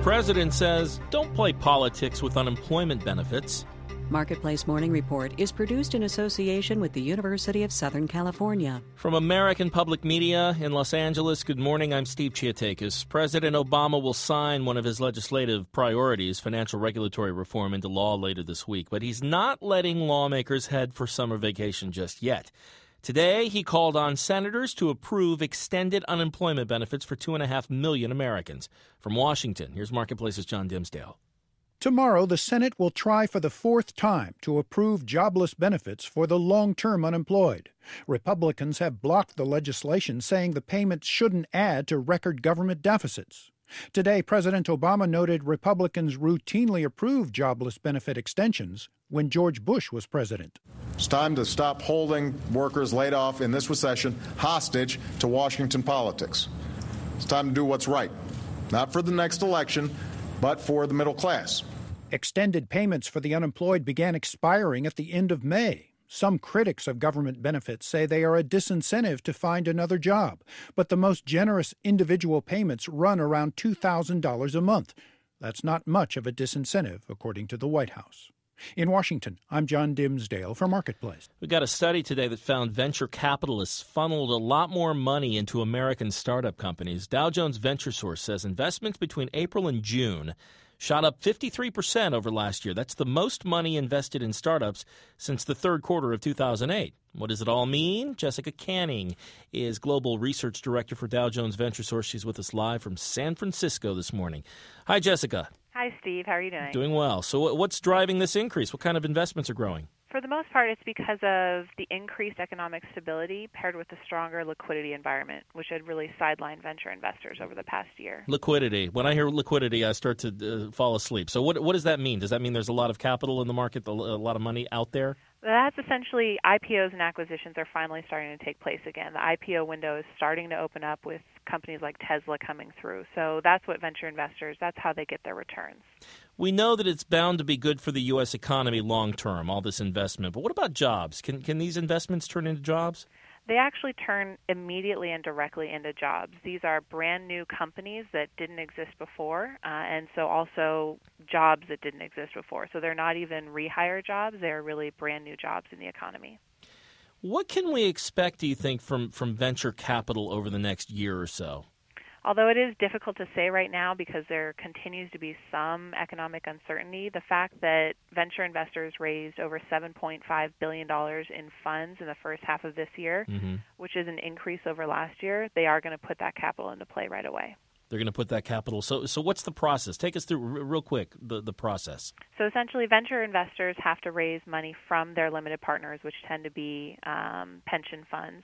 president says don't play politics with unemployment benefits. Marketplace Morning Report is produced in association with the University of Southern California. From American Public Media in Los Angeles, good morning. I'm Steve Chiatakis. President Obama will sign one of his legislative priorities, financial regulatory reform, into law later this week. But he's not letting lawmakers head for summer vacation just yet. Today, he called on senators to approve extended unemployment benefits for 2.5 million Americans. From Washington, here's Marketplace's John Dimsdale. Tomorrow, the Senate will try for the fourth time to approve jobless benefits for the long-term unemployed. Republicans have blocked the legislation, saying the payments shouldn't add to record government deficits. Today, President Obama noted Republicans routinely approved jobless benefit extensions when George Bush was president. It's time to stop holding workers laid off in this recession hostage to Washington politics. It's time to do what's right, not for the next election, but for the middle class. Extended payments for the unemployed began expiring at the end of May. Some critics of government benefits say they are a disincentive to find another job, but the most generous individual payments run around $2,000 a month. That's not much of a disincentive, according to the White House. In Washington, I'm John Dimsdale for Marketplace. We got a study today that found venture capitalists funneled a lot more money into American startup companies. Dow Jones VentureSource says investments between April and June shot up 53% over last year. That's the most money invested in startups since the third quarter of 2008. What does it all mean? Jessica Canning is Global Research Director for Dow Jones VentureSource. She's with us live from San Francisco this morning. Hi, Jessica. Hi, Steve. How are you doing? Doing well. So what's driving this increase? What kind of investments are growing? For the most part, it's because of the increased economic stability paired with a stronger liquidity environment, which had really sidelined venture investors over the past year. Liquidity. When I hear liquidity, I start to fall asleep. So what does that mean? Does that mean there's a lot of capital in the market, a lot of money out there? That's essentially IPOs and acquisitions are finally starting to take place again. The IPO window is starting to open up with companies like Tesla coming through. So that's what venture investors, that's how they get their returns. We know that it's bound to be good for the U.S. economy long term, all this investment. But what about jobs? Can these investments turn into jobs? They actually turn immediately and directly into jobs. These are brand new companies that didn't exist before, and so also jobs that didn't exist before. So they're not even rehire jobs. They're really brand new jobs in the economy. What can we expect, do you think, from venture capital over the next year or so? Although it is difficult to say right now because there continues to be some economic uncertainty, the fact that venture investors raised over $7.5 billion in funds in the first half of this year, which is an increase over last year, they are going to put that capital into play right away. They're going to put that capital. So what's the process? Take us through real quick the process. So essentially, venture investors have to raise money from their limited partners, which tend to be pension funds.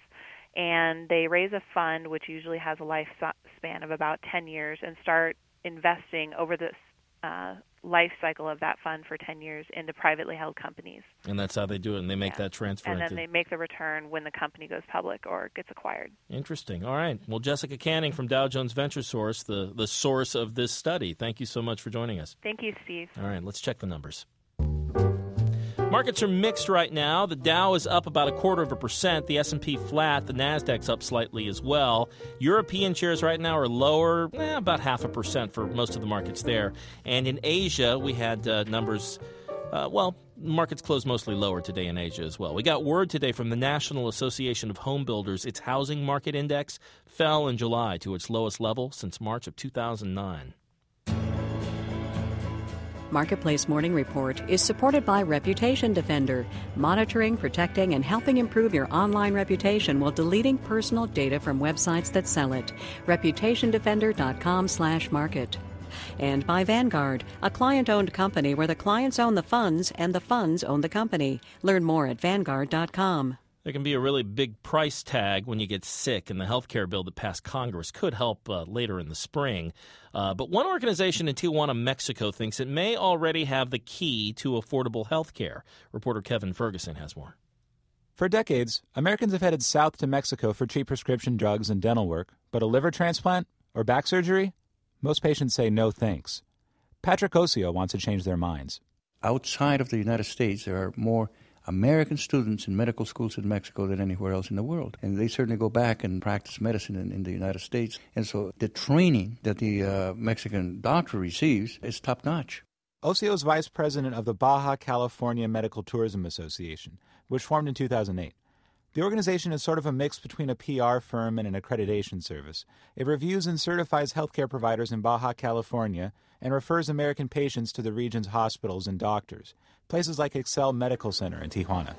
And they raise a fund, which usually has a lifespan of about 10 years, and start investing over the life cycle of that fund for 10 years into privately held companies. And that's how they do it, and they make that transfer. And then they make the return when the company goes public or gets acquired. Interesting. All right. Well, Jessica Canning from Dow Jones VentureSource, the source of this study. Thank you so much for joining us. Thank you, Steve. All right. Let's check the numbers. Markets are mixed right now. The Dow is up about 0.25%. The S&P flat. The Nasdaq's up slightly as well. European shares right now are lower, about 0.5% for most of the markets there. And in Asia, we had numbers. Markets closed mostly lower today in Asia as well. We got word today from the National Association of Home Builders. Its housing market index fell in July to its lowest level since March of 2009. Marketplace Morning Report is supported by Reputation Defender, monitoring, protecting, and helping improve your online reputation while deleting personal data from websites that sell it. ReputationDefender.com/market. And by Vanguard, a client-owned company where the clients own the funds and the funds own the company. Learn more at Vanguard.com. There can be a really big price tag when you get sick, and the health care bill that passed Congress could help later in the spring. But one organization in Tijuana, Mexico, thinks it may already have the key to affordable health care. Reporter Kevin Ferguson has more. For decades, Americans have headed south to Mexico for cheap prescription drugs and dental work, but a liver transplant or back surgery? Most patients say no thanks. Patrick Osio wants to change their minds. Outside of the United States, there are more American students in medical schools in Mexico than anywhere else in the world. And they certainly go back and practice medicine in the United States. And so the training that the Mexican doctor receives is top-notch. Ocio is vice president of the Baja California Medical Tourism Association, which formed in 2008. The organization is sort of a mix between a PR firm and an accreditation service. It reviews and certifies healthcare providers in Baja California and refers American patients to the region's hospitals and doctors, places like Excel Medical Center in Tijuana.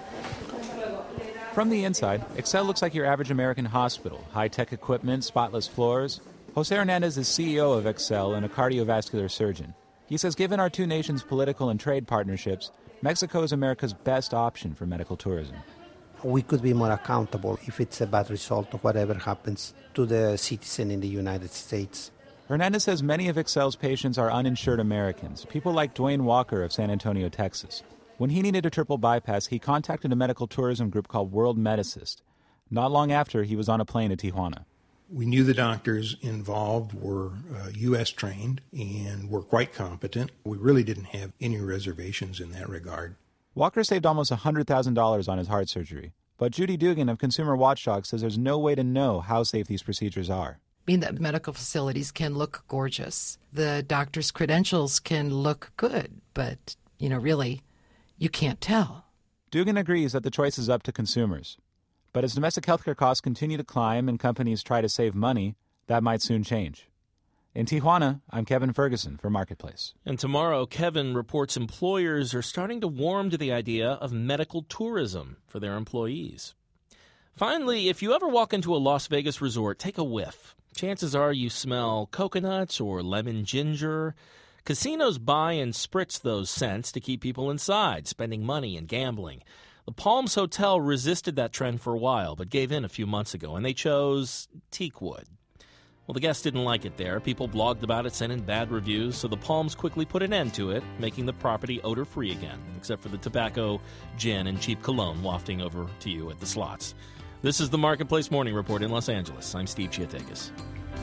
From the inside, Excel looks like your average American hospital, high-tech equipment, spotless floors. Jose Hernandez is CEO of Excel and a cardiovascular surgeon. He says given our two nations' political and trade partnerships, Mexico is America's best option for medical tourism. We could be more accountable if it's a bad result of whatever happens to the citizen in the United States. Hernandez says many of Excel's patients are uninsured Americans, people like Dwayne Walker of San Antonio, Texas. When he needed a triple bypass, he contacted a medical tourism group called World Medicist. Not long after, he was on a plane to Tijuana. We knew the doctors involved were U.S. trained and were quite competent. We really didn't have any reservations in that regard. Walker saved almost $100,000 on his heart surgery. But Judy Dugan of Consumer Watchdog says there's no way to know how safe these procedures are. I mean, that medical facilities can look gorgeous. The doctor's credentials can look good, but, really, you can't tell. Dugan agrees that the choice is up to consumers. But as domestic healthcare costs continue to climb and companies try to save money, that might soon change. In Tijuana, I'm Kevin Ferguson for Marketplace. And tomorrow, Kevin reports employers are starting to warm to the idea of medical tourism for their employees. Finally, if you ever walk into a Las Vegas resort, take a whiff. Chances are you smell coconuts or lemon ginger. Casinos buy and spritz those scents to keep people inside, spending money and gambling. The Palms Hotel resisted that trend for a while, but gave in a few months ago, and they chose teak wood. Well, the guests didn't like it there. People blogged about it, sent in bad reviews, so the Palms quickly put an end to it, making the property odor-free again, except for the tobacco, gin, and cheap cologne wafting over to you at the slots. This is the Marketplace Morning Report in Los Angeles. I'm Steve Chiatakis.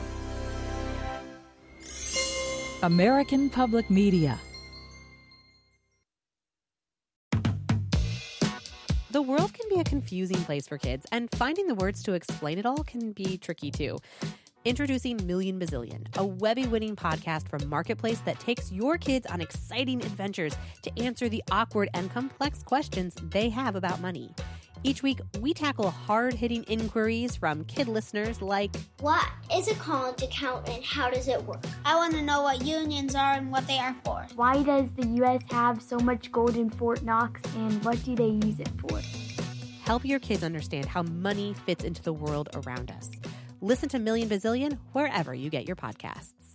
American Public Media. The world can be a confusing place for kids, and finding the words to explain it all can be tricky too. Introducing Million Bazillion, a Webby-winning podcast from Marketplace that takes your kids on exciting adventures to answer the awkward and complex questions they have about money. Each week, we tackle hard-hitting inquiries from kid listeners like, what is a college account and how does it work? I want to know what unions are and what they are for. Why does the U.S. have so much gold in Fort Knox and what do they use it for? Help your kids understand how money fits into the world around us. Listen to Million Bazillion wherever you get your podcasts.